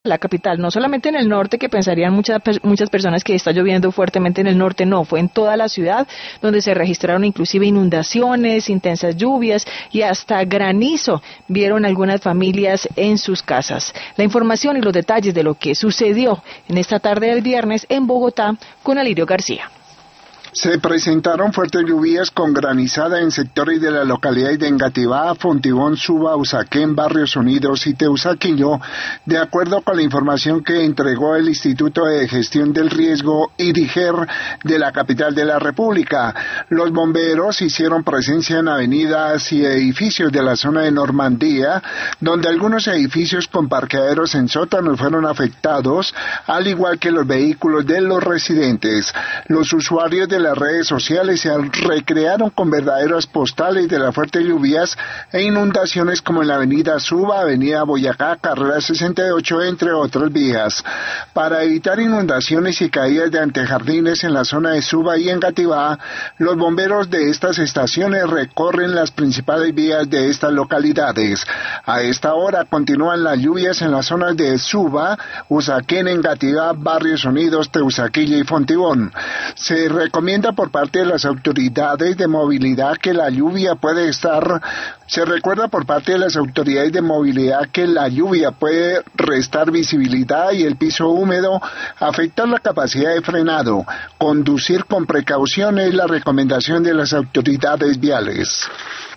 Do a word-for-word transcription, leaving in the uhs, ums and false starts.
la capital, no solamente en el norte, que pensarían muchas, muchas personas que está lloviendo fuertemente en el norte, no, fue en toda la ciudad, donde se registraron inclusive inundaciones, intensas lluvias y hasta granizo vieron algunas familias en sus casas. La información y los detalles de lo que sucedió en esta tarde del viernes en Bogotá con Alirio García. Se presentaron fuertes lluvias con granizada en sectores de la localidad de Engativá, Fontibón, Suba, Usaquén, Barrios Unidos y Teusaquillo, de acuerdo con la información que entregó el Instituto de Gestión del Riesgo IDIGER de la capital de la República. Los bomberos hicieron presencia en avenidas y edificios de la zona de Normandía, donde algunos edificios con parqueaderos en sótanos fueron afectados, al igual que los vehículos de los residentes. Los usuarios de las redes sociales se recrearon con verdaderas postales de las fuertes lluvias e inundaciones como en la avenida Suba, avenida Boyacá, carrera sesenta y ocho, entre otras vías. Para evitar inundaciones y caídas de antejardines en la zona de Suba y Engativá, los bomberos de estas estaciones recorren las principales vías de estas localidades. A esta hora continúan las lluvias en las zonas de Suba, Usaquén, Engativá, Barrios Unidos, Teusaquillo y Fontibón. Se recomienda por parte de las autoridades de movilidad que la lluvia puede estar, se recuerda por parte de las autoridades de movilidad que la lluvia puede restar visibilidad y el piso húmedo afectar la capacidad de frenado. Conducir con precaución es la recomendación de las autoridades viales.